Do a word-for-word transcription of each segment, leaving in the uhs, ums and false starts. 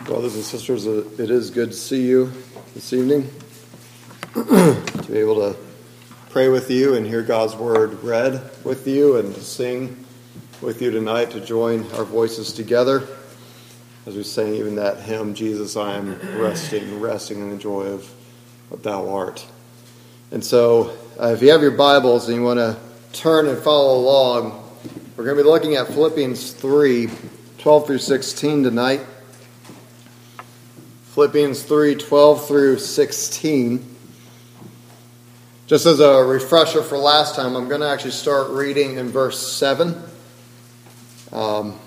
Brothers and sisters, it is good to see you this evening, to be able to pray with you and hear God's word read with you and to sing with you tonight, to join our voices together as we sang even that hymn, Jesus, I am resting, resting in the joy of what thou art. And so uh, if you have your Bibles and you want to turn and follow along, we're going to be looking at Philippians three, twelve through sixteen tonight. Philippians three, twelve through sixteen. Just as a refresher for last time, I'm going to actually start reading in verse seven. Um,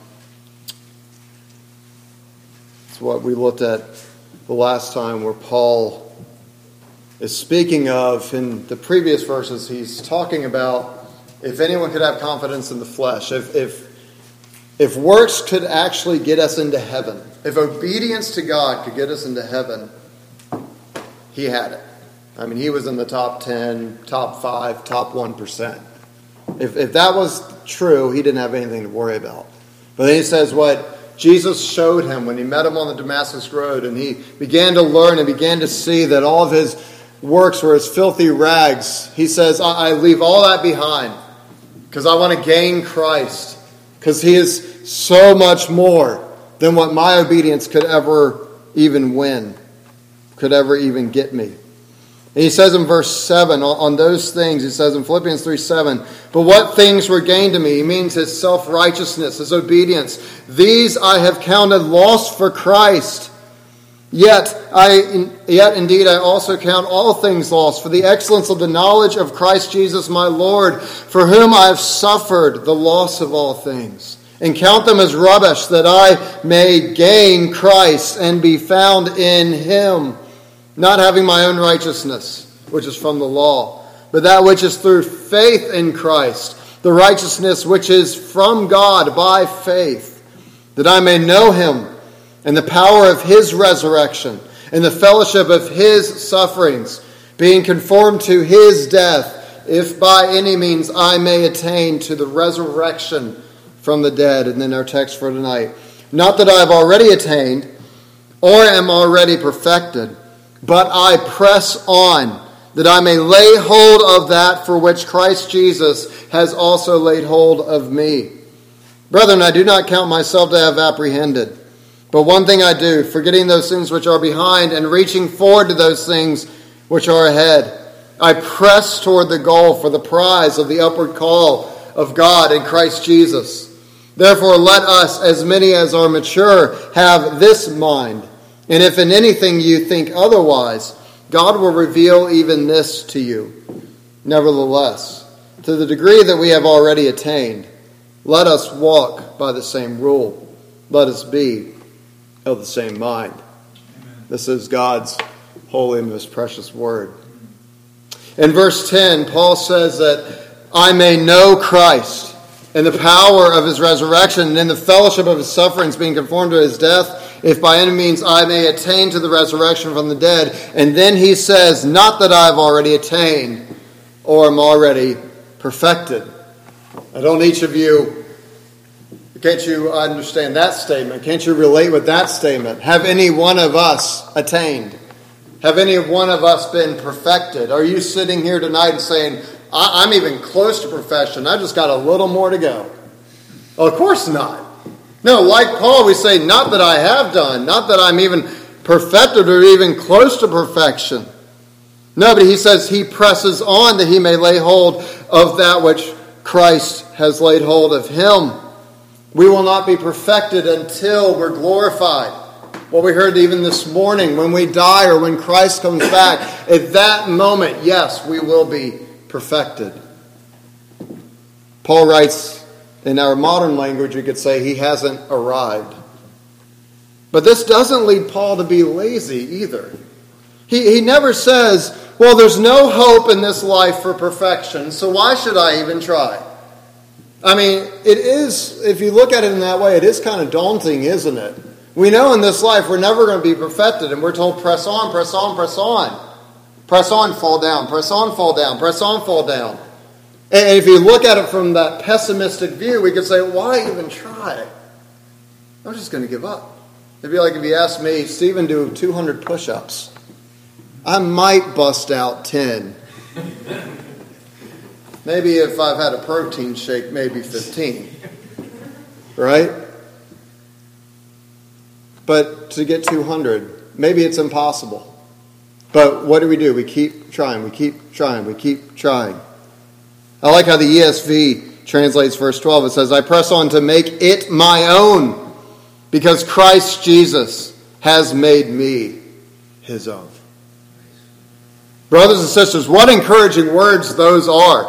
it's what we looked at the last time, where Paul is speaking of, in the previous verses, he's talking about if anyone could have confidence in the flesh, if if if works could actually get us into heaven, if obedience to God could get us into heaven, he had it. I mean, he was in the top ten, top five, top one percent. If if that was true, he didn't have anything to worry about. But then he says what Jesus showed him when he met him on the Damascus Road, and he began to learn and began to see that all of his works were as filthy rags. He says, I, I leave all that behind because I want to gain Christ, because he is so much more than what my obedience could ever even win, could ever even get me. And he says in verse seven, on those things, he says in Philippians three seven, but what things were gained to me? He means his self-righteousness, his obedience. These I have counted lost for Christ. Yet, I, yet indeed I also count all things lost for the excellence of the knowledge of Christ Jesus my Lord, for whom I have suffered the loss of all things, and count them as rubbish, that I may gain Christ and be found in him, not having my own righteousness, which is from the law, but that which is through faith in Christ, the righteousness which is from God by faith, that I may know him and the power of his resurrection, and the fellowship of his sufferings, being conformed to his death, if by any means I may attain to the resurrection from the dead. And then our text for tonight. Not that I have already attained, or am already perfected, but I press on, that I may lay hold of that for which Christ Jesus has also laid hold of me. Brethren, I do not count myself to have apprehended. But one thing I do, forgetting those things which are behind and reaching forward to those things which are ahead, I press toward the goal for the prize of the upward call of God in Christ Jesus. Therefore let us, as many as are mature, have this mind. And if in anything you think otherwise, God will reveal even this to you. Nevertheless, to the degree that we have already attained, let us walk by the same rule. Let us be of the same mind. Amen. This is God's holy and most precious word. In verse ten, Paul says that I may know Christ and the power of his resurrection, and in the fellowship of his sufferings, being conformed to his death, if by any means I may attain to the resurrection from the dead. And then he says, not that I have already attained or am already perfected. I don't each of you Can't you understand that statement? Can't you relate with that statement? Have any one of us attained? Have any one of us been perfected? Are you sitting here tonight and saying, I'm even close to perfection, I've just got a little more to go? Well, of course not. No, like Paul, we say, not that I have done, not that I'm even perfected or even close to perfection. No, but he says he presses on that he may lay hold of that which Christ has laid hold of him. We will not be perfected until we're glorified. What we heard even this morning, when we die or when Christ comes back, at that moment, yes, we will be perfected. Paul writes, in our modern language, we could say he hasn't arrived. But this doesn't lead Paul to be lazy either. He, he never says, well, there's no hope in this life for perfection, so why should I even try? I mean, it is, if you look at it in that way, it is kind of daunting, isn't it? We know in this life we're never going to be perfected, and we're told press on, press on, press on. Press on, fall down, press on, fall down, press on, fall down. And if you look at it from that pessimistic view, we could say, why even try? I'm just going to give up. It'd be like if you asked me, Stephen, do two hundred push-ups. I might bust out ten. Maybe if I've had a protein shake, maybe fifteen. Right? But to get two hundred, maybe it's impossible. But what do we do? We keep trying, we keep trying, we keep trying. I like how the E S V translates verse twelve. It says, I press on to make it my own, because Christ Jesus has made me his own. Brothers and sisters, what encouraging words those are.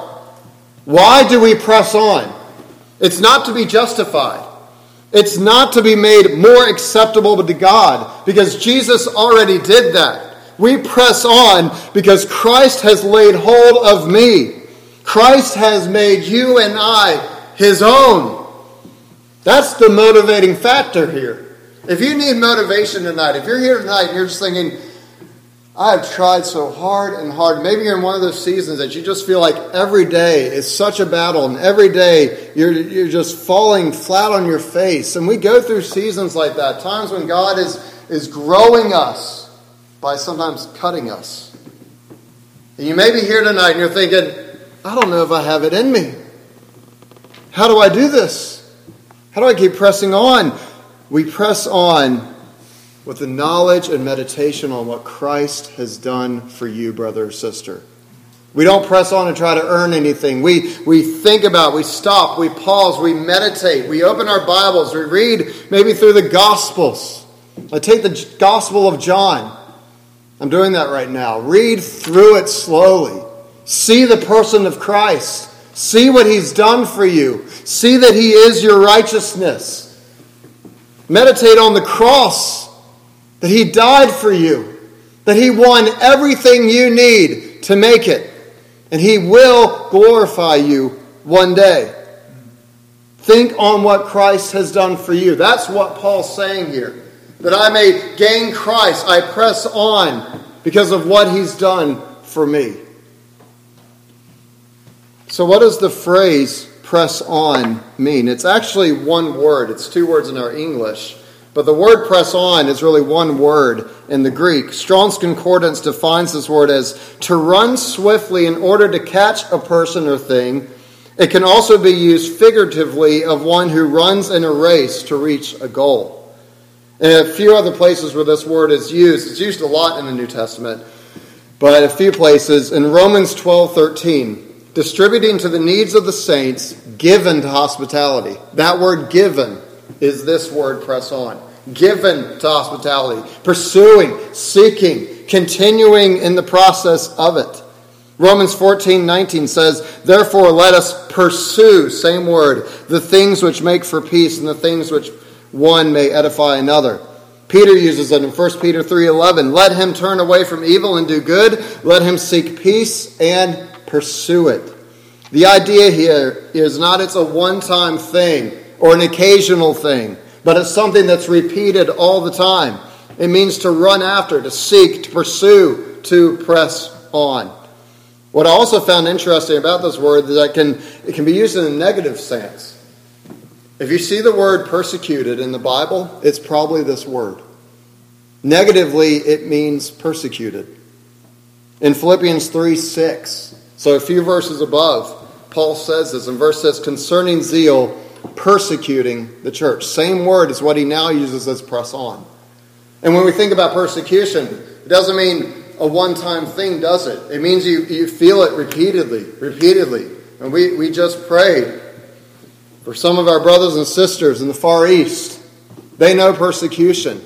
Why do we press on? It's not to be justified. It's not to be made more acceptable to God, because Jesus already did that. We press on because Christ has laid hold of me. Christ has made you and I his own. That's the motivating factor here. If you need motivation tonight, if you're here tonight and you're just thinking, I have tried so hard and hard. Maybe you're in one of those seasons that you just feel like every day is such a battle, and every day you're, you're just falling flat on your face. And we go through seasons like that, times when God is, is growing us by sometimes cutting us. And you may be here tonight and you're thinking, I don't know if I have it in me. How do I do this? How do I keep pressing on? We press on with the knowledge and meditation on what Christ has done for you, brother or sister. We don't press on and try to earn anything. We, we think about, we stop, we pause, we meditate. We open our Bibles, we read maybe through the Gospels. I take the Gospel of John. I'm doing that right now. Read through it slowly. See the person of Christ. See what he's done for you. See that he is your righteousness. Meditate on the cross, that he died for you, that he won everything you need to make it, and he will glorify you one day. Think on what Christ has done for you. That's what Paul's saying here. That I may gain Christ, I press on because of what he's done for me. So what does the phrase press on mean? It's actually one word. It's two words in our English. But the word press on is really one word in the Greek. Strong's Concordance defines this word as to run swiftly in order to catch a person or thing. It can also be used figuratively of one who runs in a race to reach a goal. And a few other places where this word is used. It's used a lot in the New Testament. But a few places. In Romans twelve thirteen, distributing to the needs of the saints, given to hospitality. That word given is this word press on. Given to hospitality. Pursuing, seeking, continuing in the process of it. Romans fourteen nineteen says, therefore let us pursue, same word, the things which make for peace and the things which one may edify another. Peter uses it in First Peter three eleven. Let him turn away from evil and do good. Let him seek peace and pursue it. The idea here is not it's a one-time thing or an occasional thing, but it's something that's repeated all the time. It means to run after, to seek, to pursue, to press on. What I also found interesting about this word is that it can, it can be used in a negative sense. If you see the word persecuted in the Bible, it's probably this word. Negatively, it means persecuted. In Philippians three six, so a few verses above, Paul says this in verse six, concerning zeal, persecuting the church. Same word as what he now uses as press on. And when we think about persecution, it doesn't mean a one-time thing, does it? It means you, you feel it repeatedly, repeatedly. And we, we just prayed for some of our brothers and sisters in the Far East. They know persecution.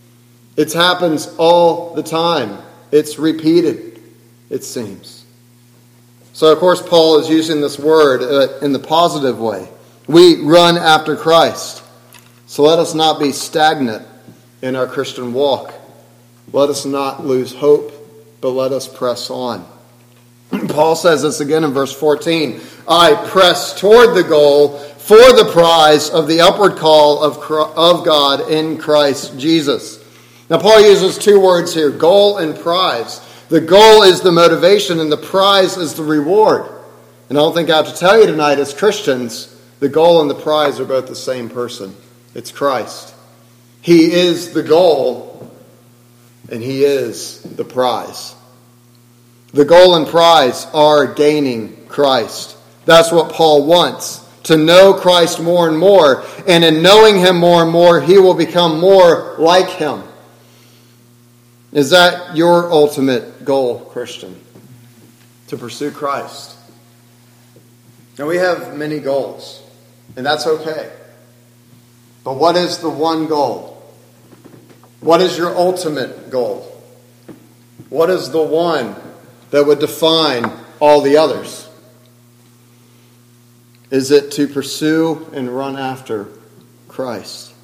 It happens all the time. It's repeated, it seems. So, of course, Paul is using this word in the positive way. We run after Christ. So let us not be stagnant in our Christian walk. Let us not lose hope, but let us press on. Paul says this again in verse fourteen. I press toward the goal for the prize of the upward call of, of God in Christ Jesus. Now, Paul uses two words here, goal and prize. The goal is the motivation and the prize is the reward. And I don't think I have to tell you tonight as Christians, the goal and the prize are both the same person. It's Christ. He is the goal, and he is the prize. The goal and prize are gaining Christ. That's what Paul wants, to know Christ more and more. And in knowing him more and more, he will become more like him. Is that your ultimate goal, Christian? To pursue Christ? Now, we have many goals, and that's okay. But what is the one goal? What is your ultimate goal? What is the one that would define all the others? Is it to pursue and run after Christ?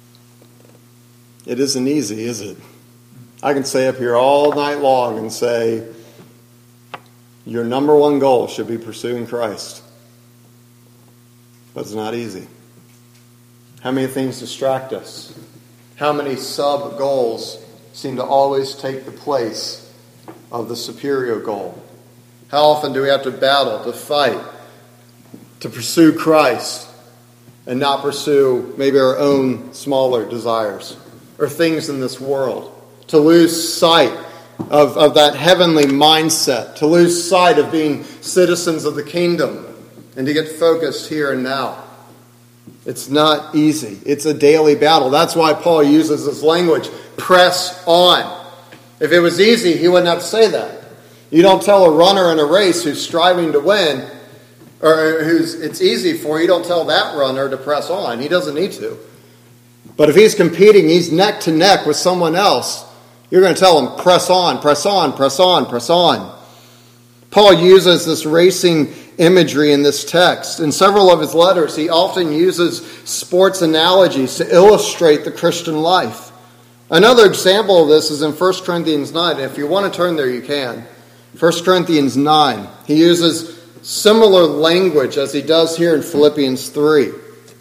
It isn't easy, is it? I can stay up here all night long and say, your number one goal should be pursuing Christ. But it's not easy. How many things distract us? How many sub-goals seem to always take the place of the superior goal? How often do we have to battle, to fight, to pursue Christ and not pursue maybe our own smaller desires or things in this world? To lose sight of, of that heavenly mindset, to lose sight of being citizens of the kingdom and to get focused here and now. It's not easy. It's a daily battle. That's why Paul uses this language, press on. If it was easy, he wouldn't have to say that. You don't tell a runner in a race who's striving to win, or who's it's easy for, you don't tell that runner to press on. He doesn't need to. But if he's competing, he's neck to neck with someone else, you're going to tell him, press on, press on, press on, press on. Paul uses this racing imagery in this text. In several of his letters, he often uses sports analogies to illustrate the Christian life. Another example of this is in First Corinthians nine. If you want to turn there, you can. First Corinthians nine. He uses similar language as he does here in Philippians three.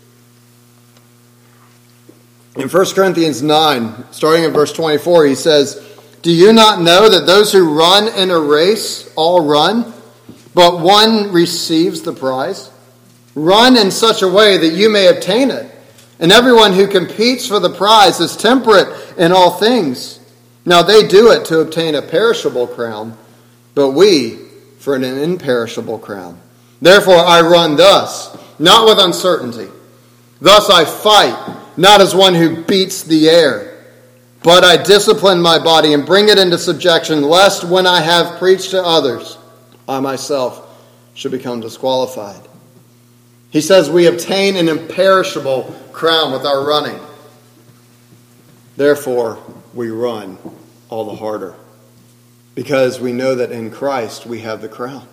In First Corinthians nine, starting in verse twenty-four, he says, "Do you not know that those who run in a race all run, but one receives the prize? Run in such a way that you may obtain it. And everyone who competes for the prize is temperate in all things. Now they do it to obtain a perishable crown, but we for an imperishable crown. Therefore I run thus, not with uncertainty. Thus I fight, not as one who beats the air, but I discipline my body and bring it into subjection, lest when I have preached to others, I myself should become disqualified." He says we obtain an imperishable crown with our running. Therefore, we run all the harder, because we know that in Christ we have the crown.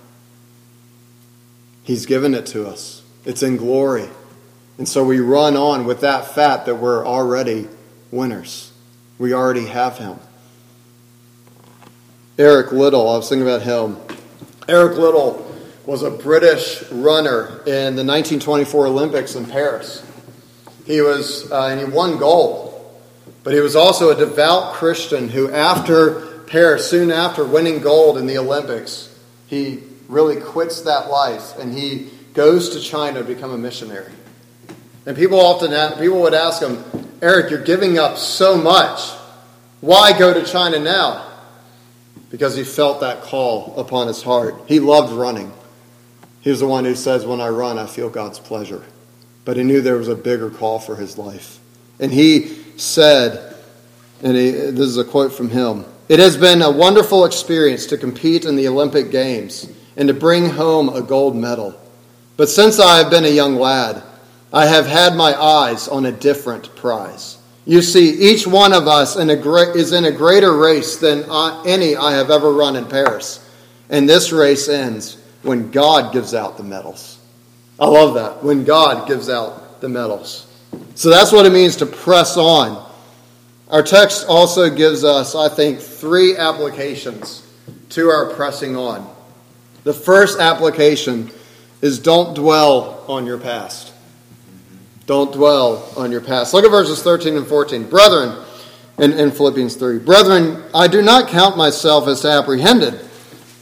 He's given it to us. It's in glory. And so we run on with that fact that we're already winners. We already have him. Eric Liddell, I was thinking about him. Eric Liddell was a British runner in the nineteen twenty-four Olympics in Paris. He was, uh, and he won gold. But he was also a devout Christian who, after Paris, soon after winning gold in the Olympics, he really quits that life and he goes to China to become a missionary. And people often, people would ask him, "Eric, you're giving up so much. Why go to China now?" Because he felt that call upon his heart. He loved running. He was the one who says, "When I run, I feel God's pleasure." But he knew there was a bigger call for his life. And he said, and he, this is a quote from him, "It has been a wonderful experience to compete in the Olympic Games and to bring home a gold medal. But since I have been a young lad, I have had my eyes on a different prize. You see, each one of us in a great, is in a greater race than I, any I have ever run in Paris. And this race ends when God gives out the medals." I love that. When God gives out the medals. So that's what it means to press on. Our text also gives us, I think, three applications to our pressing on. The first application is don't dwell on your past. Don't dwell on your past. Look at verses thirteen and fourteen. "Brethren," in, in Philippians three, "Brethren, I do not count myself as apprehended,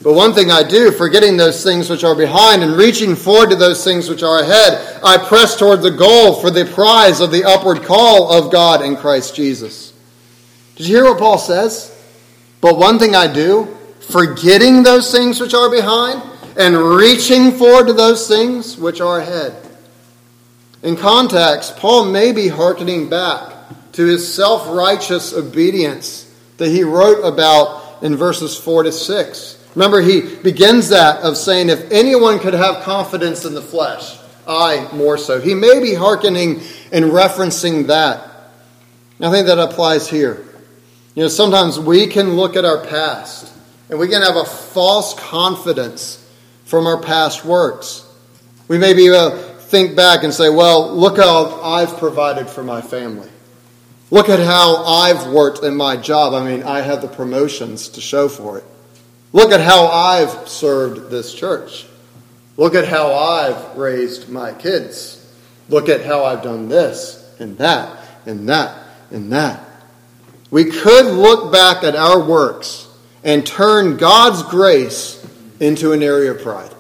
But one thing I do, forgetting those things which are behind and reaching forward to those things which are ahead, I press toward the goal for the prize of the upward call of God in Christ Jesus. Did you hear what Paul says? But one thing I do, forgetting those things which are behind and reaching forward to those things which are ahead. In context, Paul may be hearkening back to his self-righteous obedience that he wrote about in verses four to six. Remember, he begins that of saying, if anyone could have confidence in the flesh, I more so. He may be hearkening and referencing that. I think that applies here. You know, sometimes we can look at our past and we can have a false confidence from our past works. We may be able to think back and say, well, look how I've provided for my family. Look at how I've worked in my job. I mean, I have the promotions to show for it. Look at how I've served this church. Look at how I've raised my kids. Look at how I've done this and that and that and that. We could look back at our works and turn God's grace into an area of pride.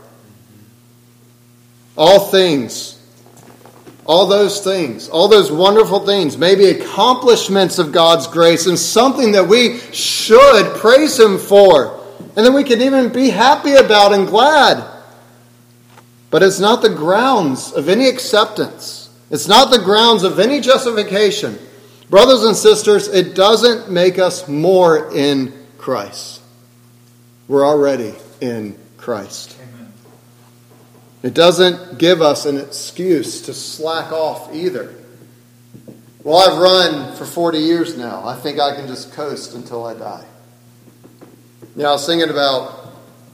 All things, all those things, all those wonderful things may be accomplishments of God's grace and something that we should praise Him for. And then we can even be happy about and glad. But it's not the grounds of any acceptance. It's not the grounds of any justification. Brothers and sisters, it doesn't make us more in Christ. We're already in Christ. Amen. It doesn't give us an excuse to slack off either. Well, I've run for forty years now. I think I can just coast until I die. You know, I was thinking about,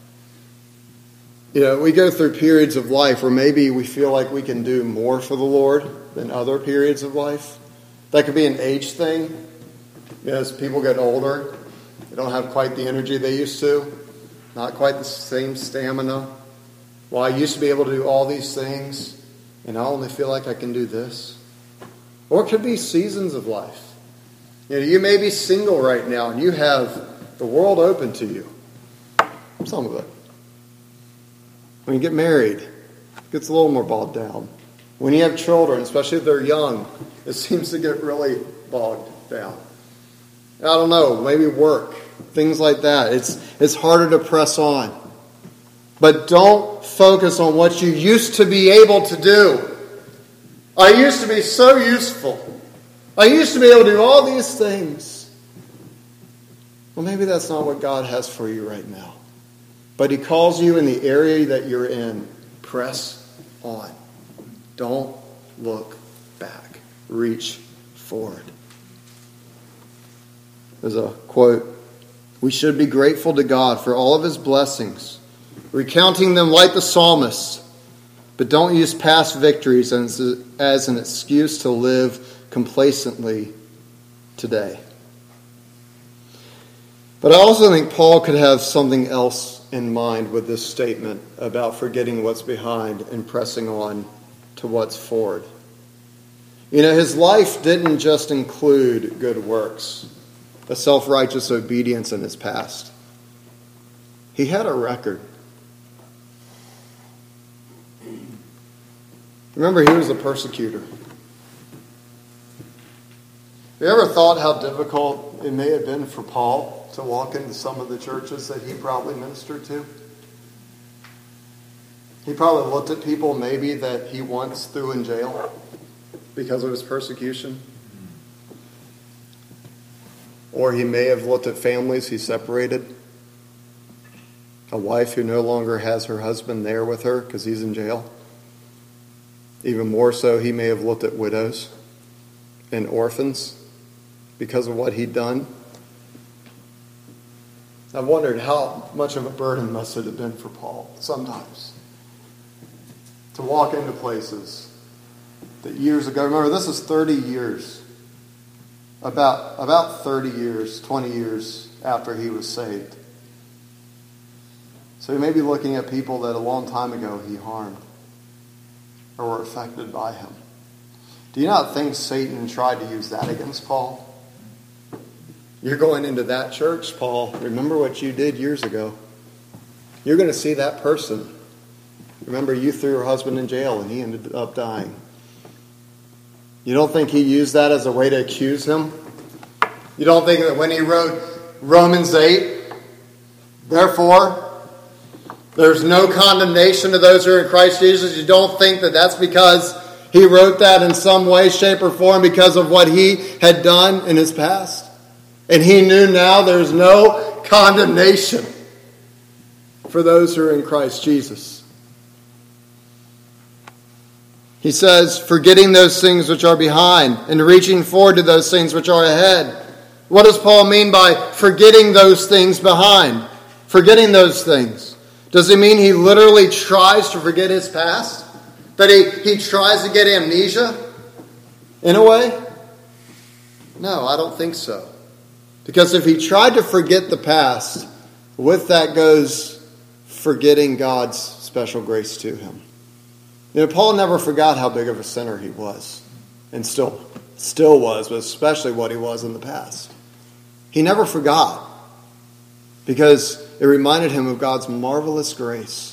you know, we go through periods of life where maybe we feel like we can do more for the Lord than other periods of life. That could be an age thing. You know, as people get older, they don't have quite the energy they used to. Not quite the same stamina. Well, I used to be able to do all these things, and I only feel like I can do this. Or it could be seasons of life. You know, you may be single right now, and you have the world open to you. Some of it. When you get married, it gets a little more bogged down. When you have children, especially if they're young, it seems to get really bogged down. I don't know, maybe work, things like that. It's, it's harder to press on. But don't focus on what you used to be able to do. I used to be so useful. I used to be able to do all these things. Well, maybe that's not what God has for you right now. But He calls you in the area that you're in. Press on. Don't look back. Reach forward. There's a quote. We should be grateful to God for all of His blessings, recounting them like the psalmist. But don't use past victories as, as an excuse to live complacently today. But I also think Paul could have something else in mind with this statement about forgetting what's behind and pressing on to what's forward. You know, his life didn't just include good works, a self-righteous obedience in his past. He had a record. Remember, he was a persecutor. Have you ever thought how difficult it may have been for Paul to walk into some of the churches that he probably ministered to? He probably looked at people maybe that he once threw in jail because of his persecution. Or he may have looked at families he separated. A wife who no longer has her husband there with her because he's in jail. Even more so, he may have looked at widows and orphans because of what he'd done. I've wondered how much of a burden must it have been for Paul sometimes to walk into places that years ago, remember this is thirty years, about, about thirty years, twenty years after he was saved. So he may be looking at people that a long time ago he harmed or were affected by him. Do you not think Satan tried to use that against Paul? You're going into that church, Paul. Remember what you did years ago. you're going to see that person. Remember, you threw your husband in jail and he ended up dying. You don't think he used that as a way to accuse him? You don't think that when he wrote Romans eight, therefore, there's no condemnation to those who are in Christ Jesus? You don't think that that's because he wrote that in some way, shape, or form because of what he had done in his past? And he knew now there's no condemnation for those who are in Christ Jesus. He says, forgetting those things which are behind and reaching forward to those things which are ahead. What does Paul mean by forgetting those things behind? Forgetting those things. Does it mean he literally tries to forget his past? That he, he tries to get amnesia? In a way? No, I don't think so. Because if he tried to forget the past, with that goes forgetting God's special grace to him. You know, Paul never forgot how big of a sinner he was. And still, still was, but especially what he was in the past. He never forgot. Because it reminded him of God's marvelous grace.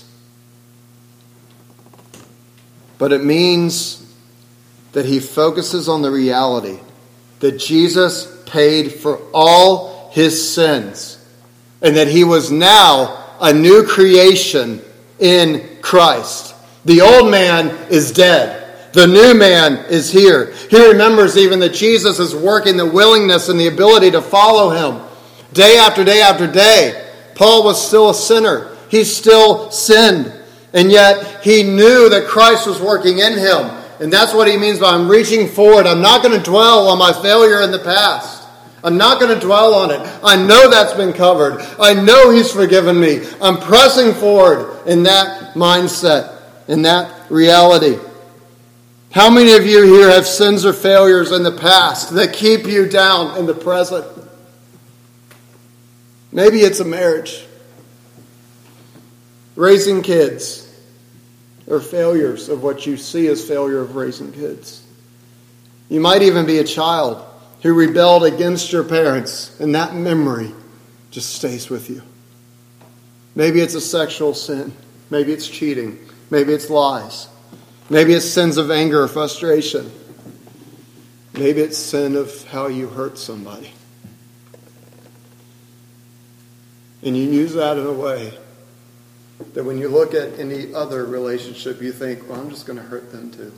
But it means that he focuses on the reality that Jesus paid for all his sins. And that he was now a new creation in Christ. The old man is dead. The new man is here. He remembers even that Jesus is working the willingness and the ability to follow him. Day after day after day. Paul was still a sinner. He still sinned. And yet he knew that Christ was working in him. And that's what he means by I'm reaching forward. I'm not going to dwell on my failure in the past. I'm not going to dwell on it. I know that's been covered. I know he's forgiven me. I'm pressing forward in that mindset, in that reality. How many of you here have sins or failures in the past that keep you down in the present? Maybe it's a marriage, raising kids, or failures of what you see as failure of raising kids. You might even be a child who rebelled against your parents, and that memory just stays with you. Maybe it's a sexual sin. Maybe it's cheating. Maybe it's lies. Maybe it's sins of anger or frustration. Maybe it's sin of how you hurt somebody. And you use that in a way that when you look at any other relationship, you think, well, I'm just going to hurt them too.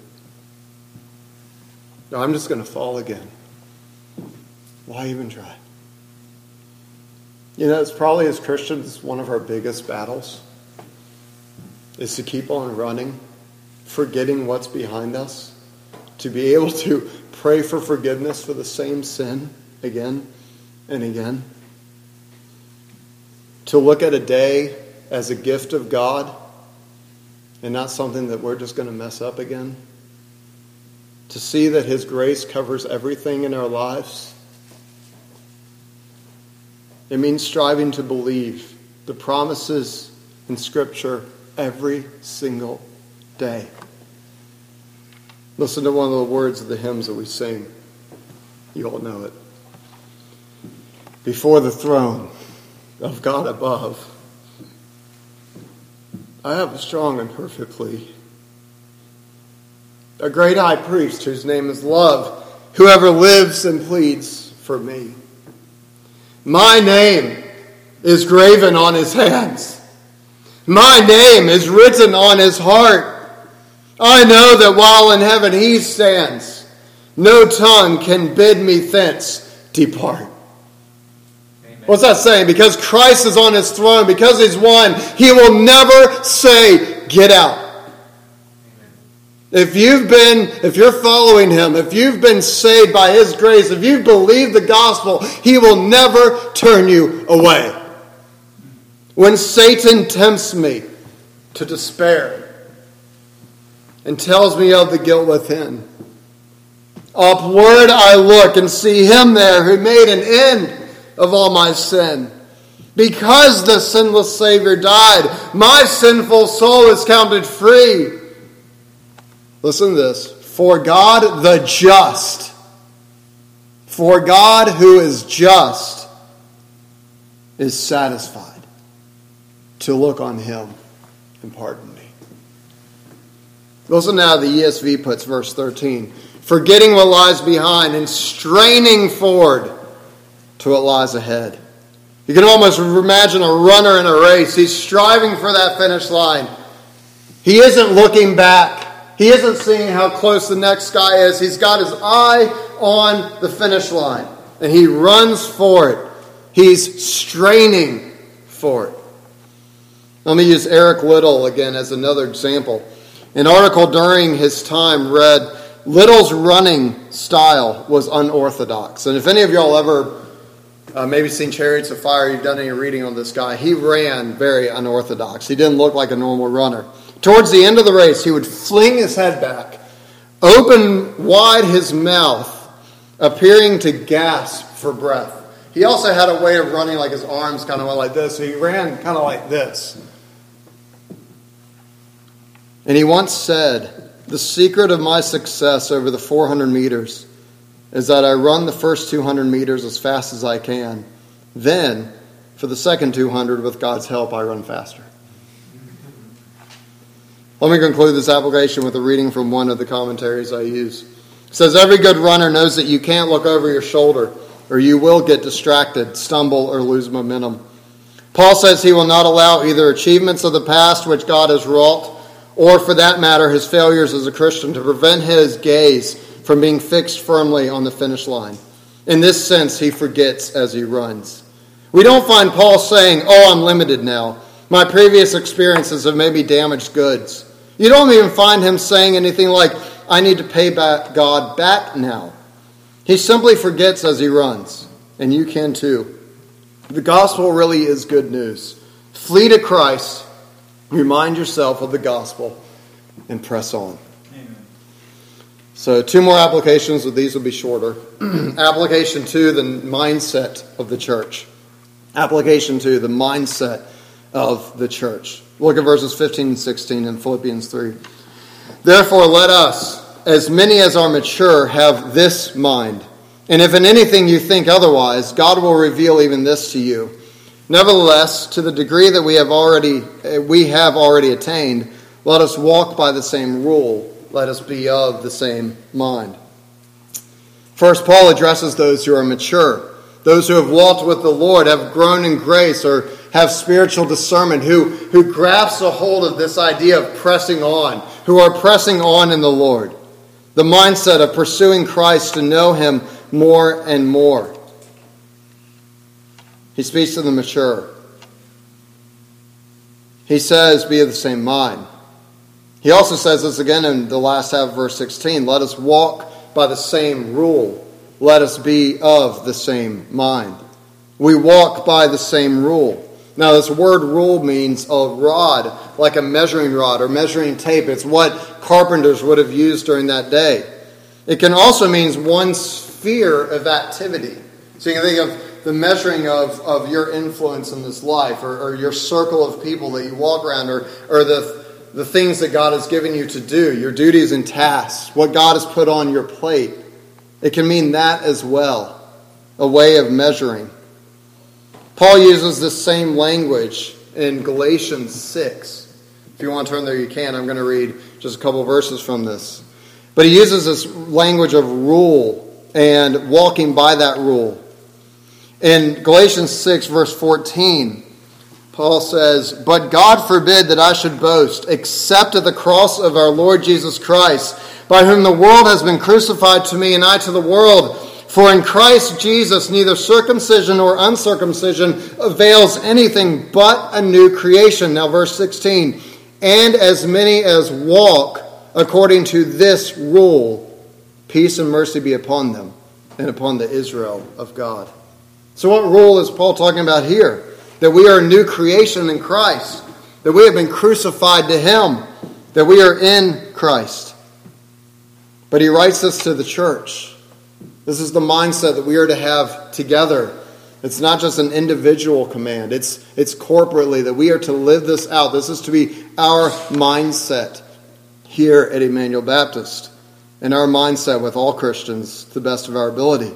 No, I'm just going to fall again. Why even try? You know, it's probably as Christians one of our biggest battles is to keep on running, forgetting what's behind us, to be able to pray for forgiveness for the same sin again and again. To look at a day as a gift of God and not something that we're just going to mess up again. To see that his grace covers everything in our lives. It means striving to believe the promises in Scripture every single day. Listen to one of the words of the hymns that we sing. You all know it. Before the throne of God above, I have a strong and perfect plea. A great high priest whose name is love, whoever lives and pleads for me. My name is graven on his hands. My name is written on his heart. I know that while in heaven he stands, no tongue can bid me thence depart. What's that saying? Because Christ is on his throne, because he's won, he will never say, get out. If you've been, if you're following him, if you've been saved by his grace, if you've believed the gospel, he will never turn you away. When Satan tempts me to despair and tells me of the guilt within, upward I look and see him there who made an end of all my sin. Because the sinless Savior died, my sinful soul is counted free. Listen to this. For God the just, for God who is just, is satisfied to look on him and pardon me. Listen now, the E S V puts verse thirteen. Forgetting what lies behind and straining forward to what lies ahead. You can almost imagine a runner in a race. He's striving for that finish line. He isn't looking back. He isn't seeing how close the next guy is. He's got his eye on the finish line. And he runs for it. He's straining for it. Let me use Eric Liddell again as another example. An article during his time read, Liddell's running style was unorthodox. And if any of y'all ever uh, maybe seen Chariots of Fire, you've done any reading on this guy, he ran very unorthodox. He didn't look like a normal runner. Towards the end of the race, he would fling his head back, open wide his mouth, appearing to gasp for breath. He also had a way of running like his arms kind of went like this. So he ran kind of like this. And he once said, the secret of my success over the four hundred meters is that I run the first two hundred meters as fast as I can. Then, for the second two hundred, with God's help, I run faster. Let me conclude this application with a reading from one of the commentaries I use. It says, every good runner knows that you can't look over your shoulder, or you will get distracted, stumble, or lose momentum. Paul says he will not allow either achievements of the past which God has wrought, or for that matter, his failures as a Christian, to prevent his gaze from being fixed firmly on the finish line. In this sense, he forgets as he runs. We don't find Paul saying, oh, I'm limited now. My previous experiences have made me damaged goods. You don't even find him saying anything like, I need to pay back God back now. He simply forgets as he runs. And you can too. The gospel really is good news. Flee to Christ. Remind yourself of the gospel and press on. Amen. So two more applications, but these will be shorter. Application two, the mindset of the church. Application two, the mindset of the church. Look at verses fifteen and sixteen in Philippians three. Therefore let us, as many as are mature, have this mind. And if in anything you think otherwise, God will reveal even this to you. Nevertheless, to the degree that we have already we have already attained, let us walk by the same rule. Let us be of the same mind. First, Paul addresses those who are mature, those who have walked with the Lord, have grown in grace, or have spiritual discernment, who, who grasp a hold of this idea of pressing on, who are pressing on in the Lord. The mindset of pursuing Christ to know him more and more. He speaks to the mature. He says, be of the same mind. He also says this again in the last half of verse sixteen. Let us walk by the same rule. Let us be of the same mind. We walk by the same rule. Now, this word rule means a rod, like a measuring rod or measuring tape. It's what carpenters would have used during that day. It can also mean one sphere of activity. So you can think of the measuring of, of your influence in this life, or, or your circle of people that you walk around, or, or the, the things that God has given you to do, your duties and tasks, what God has put on your plate. It can mean that as well, a way of measuring. Paul uses this same language in Galatians six. If you want to turn there, you can. I'm going to read just a couple verses from this. But he uses this language of rule and walking by that rule. In Galatians six, verse fourteen, Paul says, but God forbid that I should boast, except at the cross of our Lord Jesus Christ, by whom the world has been crucified to me, and I to the world. For in Christ Jesus neither circumcision nor uncircumcision avails anything but a new creation. Now verse sixteen, and as many as walk according to this rule, peace and mercy be upon them and upon the Israel of God. So what rule is Paul talking about here? That we are a new creation in Christ. That we have been crucified to him. That we are in Christ. But he writes this to the church. This is the mindset that we are to have together. It's not just an individual command. It's, it's corporately that we are to live this out. This is to be our mindset here at Emmanuel Baptist. And our mindset with all Christians to the best of our ability.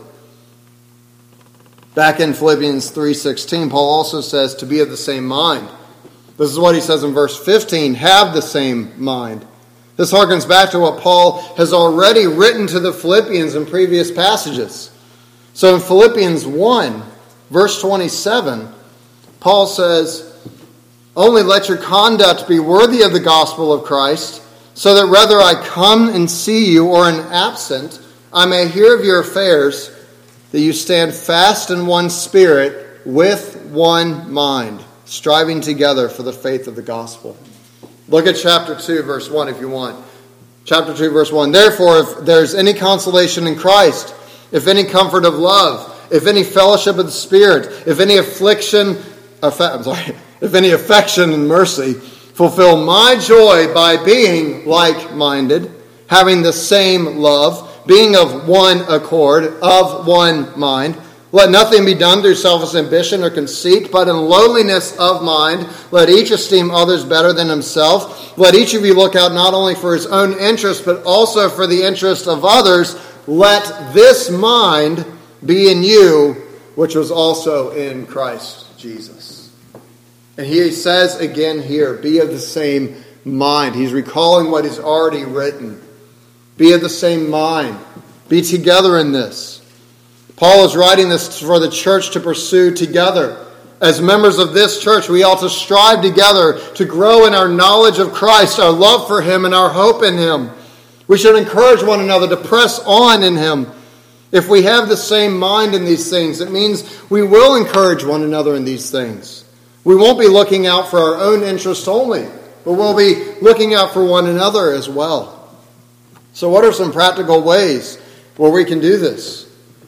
Back in Philippians three sixteen, Paul also says to be of the same mind. This is what he says in verse fifteen, have the same mind. This harkens back to what Paul has already written to the Philippians in previous passages. So in Philippians one, verse twenty-seven, Paul says, only let your conduct be worthy of the gospel of Christ, so that whether I come and see you or am absent, I may hear of your affairs, that you stand fast in one spirit, with one mind, striving together for the faith of the gospel. Look at chapter two, verse one, if you want. Chapter two, verse one. Therefore, if there's any consolation in Christ, if any comfort of love, if any fellowship of the Spirit, if any affliction, I'm sorry, if any affection and mercy, fulfill my joy by being like-minded, having the same love, being of one accord, of one mind. Let nothing be done through selfish ambition or conceit, but in lowliness of mind, let each esteem others better than himself. Let each of you look out not only for his own interest, but also for the interest of others. Let this mind be in you, which was also in Christ Jesus. And he says again here, be of the same mind. He's recalling what he's already written. Be of the same mind. Be together in this. Paul is writing this for the church to pursue together. As members of this church, we ought to strive together to grow in our knowledge of Christ, our love for him, and our hope in him. We should encourage one another to press on in him. If we have the same mind in these things, it means we will encourage one another in these things. We won't be looking out for our own interest only, but we'll be looking out for one another as well. So what are some practical ways where we can do this?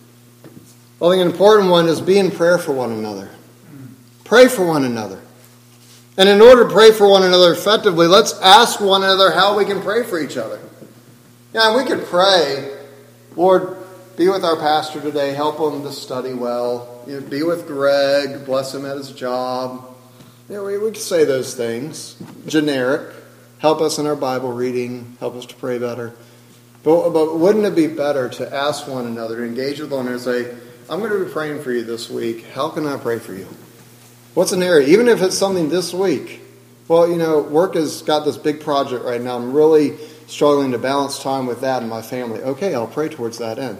Well, I think an important one is be in prayer for one another. Pray for one another. And in order to pray for one another effectively, let's ask one another how we can pray for each other. Yeah, we could pray, Lord, be with our pastor today, help him to study well. You know, be with Greg, bless him at his job. You know, we, we could say those things, generic. Help us in our Bible reading, help us to pray better. But, but wouldn't it be better to ask one another, to engage with one another and say, I'm going to be praying for you this week. How can I pray for you? What's an area? Even if it's something this week. Well, you know, work has got this big project right now. I'm really struggling to balance time with that and my family. Okay, I'll pray towards that end.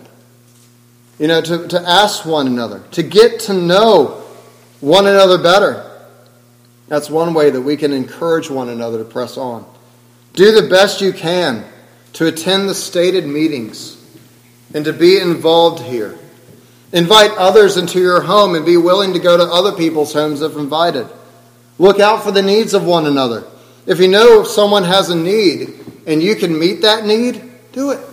You know, to, to ask one another, to get to know one another better. That's one way that we can encourage one another to press on. Do the best you can to attend the stated meetings and to be involved here. Invite others into your home and be willing to go to other people's homes if invited. Look out for the needs of one another. If you know if someone has a need and you can meet that need, do it.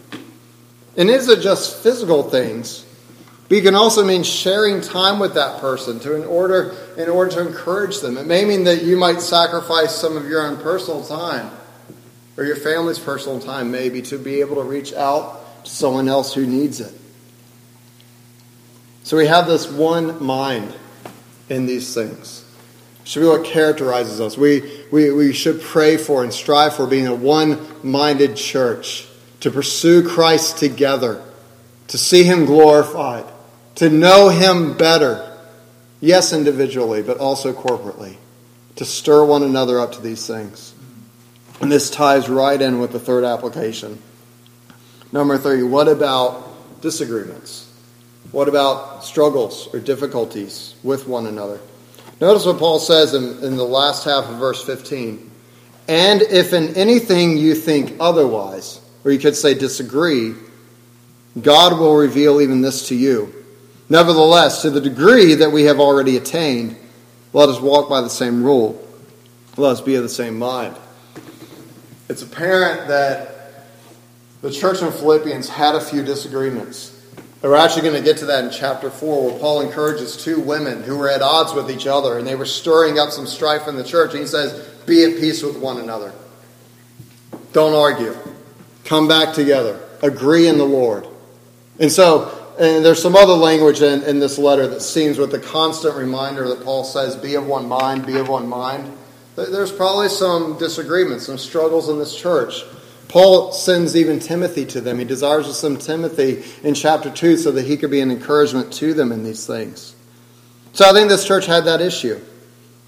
And it isn't just physical things, but it can also mean sharing time with that person to in order in order to encourage them. It may mean that you might sacrifice some of your own personal time or your family's personal time maybe to be able to reach out to someone else who needs it. So we have this one mind in these things. It should be what characterizes us. We, we, we should pray for and strive for being a one-minded church, to pursue Christ together, to see him glorified, to know him better, yes, individually, but also corporately, to stir one another up to these things. And this ties right in with the third application. Number three, what about disagreements? What about struggles or difficulties with one another? Notice what Paul says in, in the last half of verse fifteen. And if in anything you think otherwise, or you could say disagree, God will reveal even this to you. Nevertheless, to the degree that we have already attained, let us walk by the same rule. Let us be of the same mind. It's apparent that the church in Philippians had a few disagreements. We're actually going to get to that in chapter four, where Paul encourages two women who were at odds with each other, and they were stirring up some strife in the church. And he says, be at peace with one another. Don't argue. Come back together. Agree in the Lord. And so, and there's some other language in, in this letter that seems with the constant reminder that Paul says, be of one mind, be of one mind. There's probably some disagreements, some struggles in this church. Paul sends even Timothy to them. He desires to send Timothy in chapter two so that he could be an encouragement to them in these things. So I think this church had that issue.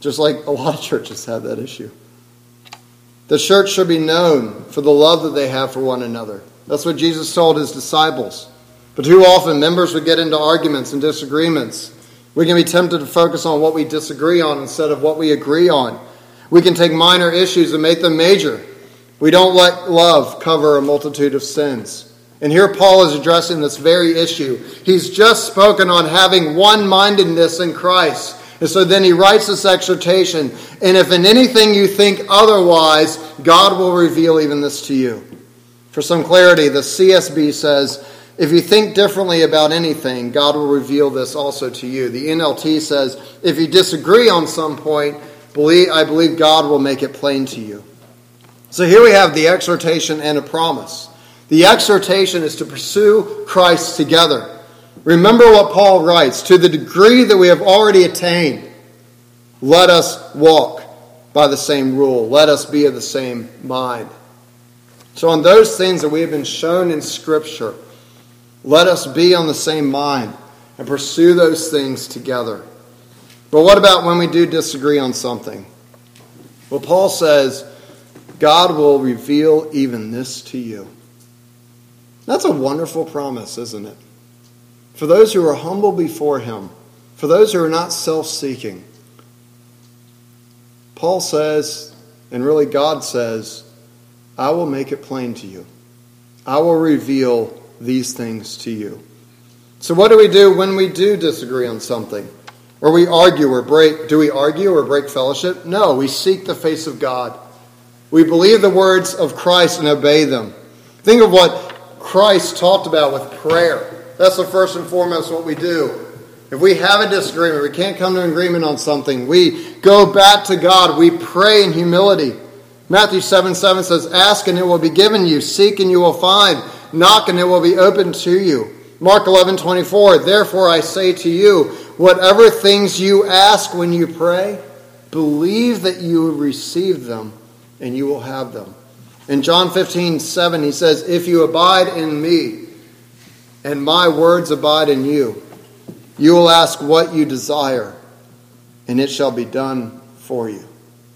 just like a lot of churches have that issue. The church should be known for the love that they have for one another. That's what Jesus told his disciples. But too often, members would get into arguments and disagreements. We can be tempted to focus on what we disagree on instead of what we agree on. We can take minor issues and make them major. We don't let love cover a multitude of sins. And here Paul is addressing this very issue. He's just spoken on having one-mindedness in Christ. And so then he writes this exhortation, and if in anything you think otherwise, God will reveal even this to you. For some clarity, the C S B says, if you think differently about anything, God will reveal this also to you. The N L T says, if you disagree on some point, believe, I believe God will make it plain to you. So here we have the exhortation and a promise. The exhortation is to pursue Christ together. Remember what Paul writes, to the degree that we have already attained, let us walk by the same rule. Let us be of the same mind. So on those things that we have been shown in Scripture, let us be on the same mind and pursue those things together. But what about when we do disagree on something? Well, Paul says, God will reveal even this to you. That's a wonderful promise, isn't it? For those who are humble before him, for those who are not self-seeking, Paul says, and really God says, I will make it plain to you. I will reveal these things to you. So what do we do when we do disagree on something? Or we argue or break, do we argue or break fellowship? No, we seek the face of God. We believe the words of Christ and obey them. Think of what Christ talked about with prayer. That's the first and foremost what we do. If we have a disagreement, we can't come to an agreement on something, we go back to God. We pray in humility. Matthew seven seven says, ask and it will be given you. Seek and you will find. Knock and it will be opened to you. Mark eleven twenty-four, therefore I say to you, whatever things you ask when you pray, believe that you receive them and you will have them. In John fifteen seven, he says, if you abide in me and my words abide in you, you will ask what you desire and it shall be done for you.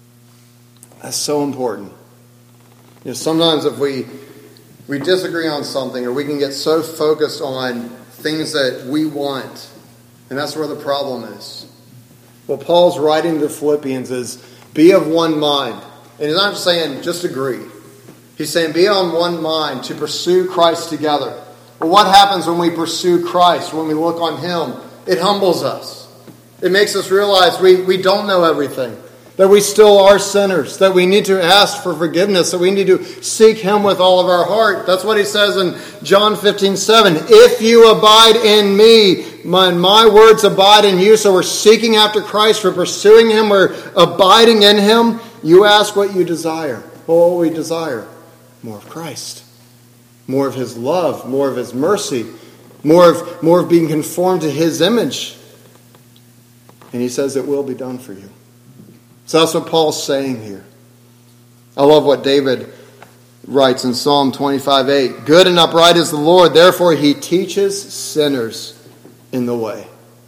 That's so important. You know, sometimes if we we disagree on something, or we can get so focused on things that we want, and that's where the problem is. What Paul's writing to the Philippians is, be of one mind. And he's not just saying, just agree. He's saying, be on one mind to pursue Christ together. Well, what happens when we pursue Christ, when we look on him? It humbles us. It makes us realize we, we don't know everything. That we still are sinners. That we need to ask for forgiveness. That we need to seek him with all of our heart. That's what he says in John fifteen seven. If you abide in me, my, my words abide in you. So we're seeking after Christ. We're pursuing him. We're abiding in him. You ask what you desire. Well, what will we desire? More of Christ. More of his love. More of his mercy. More of, more of being conformed to his image. And he says it will be done for you. So that's what Paul's saying here. I love what David writes in Psalm twenty-five eight. Good and upright is the Lord, therefore he teaches sinners in the way.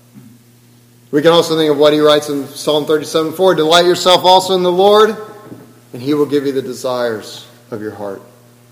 We can also think of what he writes in Psalm thirty-seven four. Delight yourself also in the Lord, and he will give you the desires of your heart.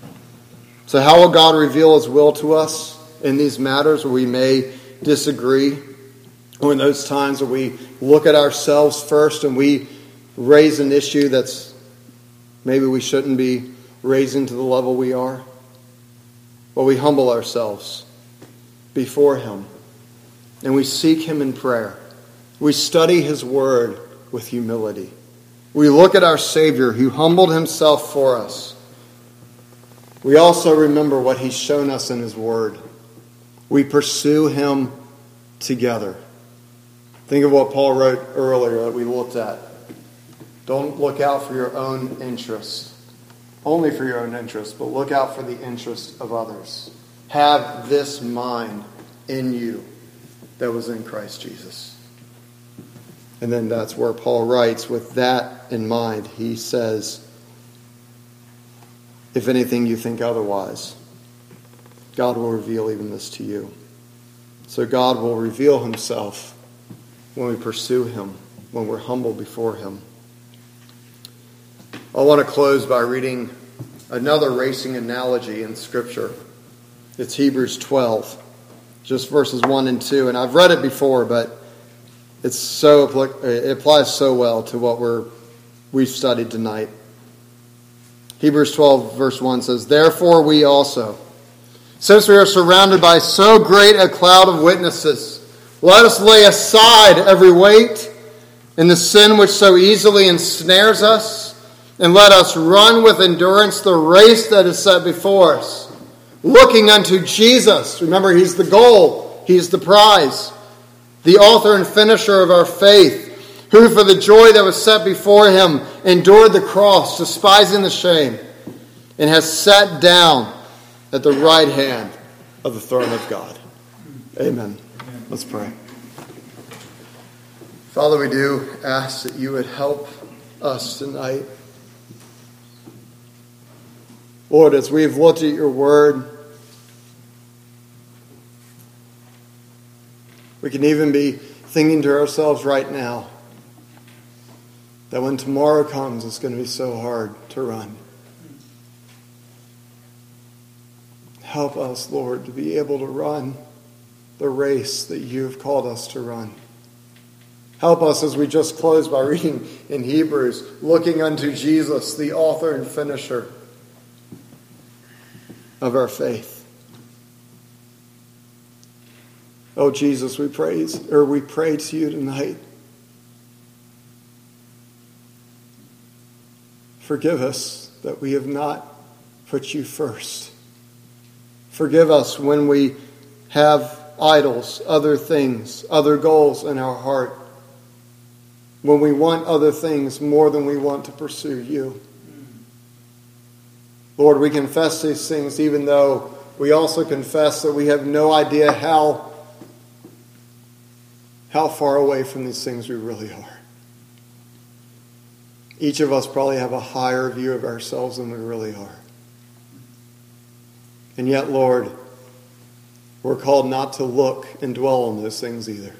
So how will God reveal his will to us in these matters where we may disagree? Or in those times where we look at ourselves first and we raise an issue that's maybe we shouldn't be raising to the level we are? Well, we humble ourselves before him and we seek him in prayer. We study his word with humility. We look at our Savior who humbled himself for us. We also remember what he's shown us in his word. We pursue him together. Think of what Paul wrote earlier that we looked at. Don't look out for your own interest, only for your own interest, but look out for the interest of others. Have this mind in you that was in Christ Jesus. And then that's where Paul writes, with that in mind, he says, if anything you think otherwise, God will reveal even this to you. So God will reveal himself when we pursue him when we're humble before him. I want to close by reading another racing analogy in Scripture. It's Hebrews twelve, just verses one and two. And I've read it before, but it's so it applies so well to what we're we've studied tonight. Hebrews twelve, verse one says, "Therefore we also, since we are surrounded by so great a cloud of witnesses, let us lay aside every weight and the sin which so easily ensnares us, and let us run with endurance the race that is set before us, looking unto Jesus." Remember, he's the goal. He's the prize. "The author and finisher of our faith, who for the joy that was set before him endured the cross, despising the shame, and has sat down at the right hand of the throne of God." Amen. Amen. Let's pray. Father, we do ask that you would help us tonight. Lord, as we've looked at your word, we can even be thinking to ourselves right now that when tomorrow comes, it's going to be so hard to run. Help us, Lord, to be able to run the race that you have called us to run. Help us as we just close by reading in Hebrews, looking unto Jesus, the author and finisher of our faith. Oh Jesus, we praise, or we pray to you tonight. Forgive us that we have not put you first. Forgive us when we have idols, other things, other goals in our heart. When we want other things more than we want to pursue you. Lord, we confess these things even though we also confess that we have no idea how, how far away from these things we really are. Each of us probably have a higher view of ourselves than we really are. And yet, Lord, we're called not to look and dwell on those things either.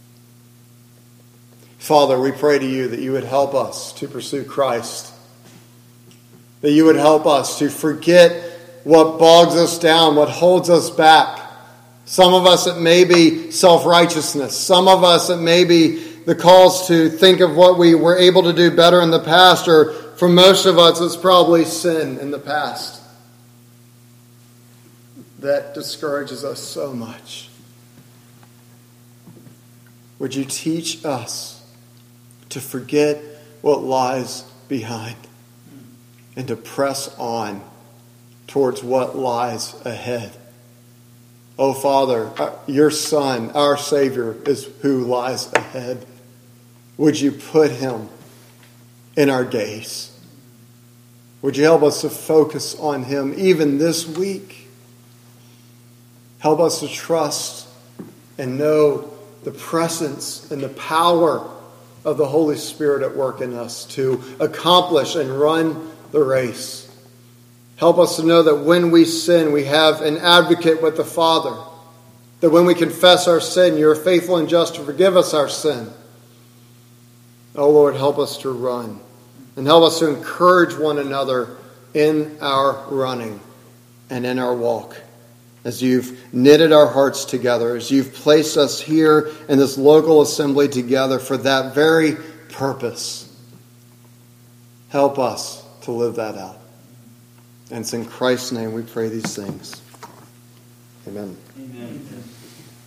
Father, we pray to you that you would help us to pursue Christ. That you would help us to forget what bogs us down, what holds us back. Some of us it may be self-righteousness. Some of us it may be the calls to think of what we were able to do better in the past. Or for most of us it's probably sin in the past that discourages us so much. Would you teach us to forget what lies behind and to press on towards what lies ahead? Oh, Father, your Son, our Savior, is who lies ahead. Would you put him in our gaze? Would you help us to focus on him even this week? Help us to trust and know the presence and the power of the Holy Spirit at work in us to accomplish and run the race. Help us to know that when we sin, we have an advocate with the Father. That when we confess our sin, you are faithful and just to forgive us our sin. Oh Lord, help us to run. And help us to encourage one another in our running and in our walk. As you've knitted our hearts together, as you've placed us here in this local assembly together for that very purpose. Help us to live that out. And it's in Christ's name we pray these things. Amen. Amen.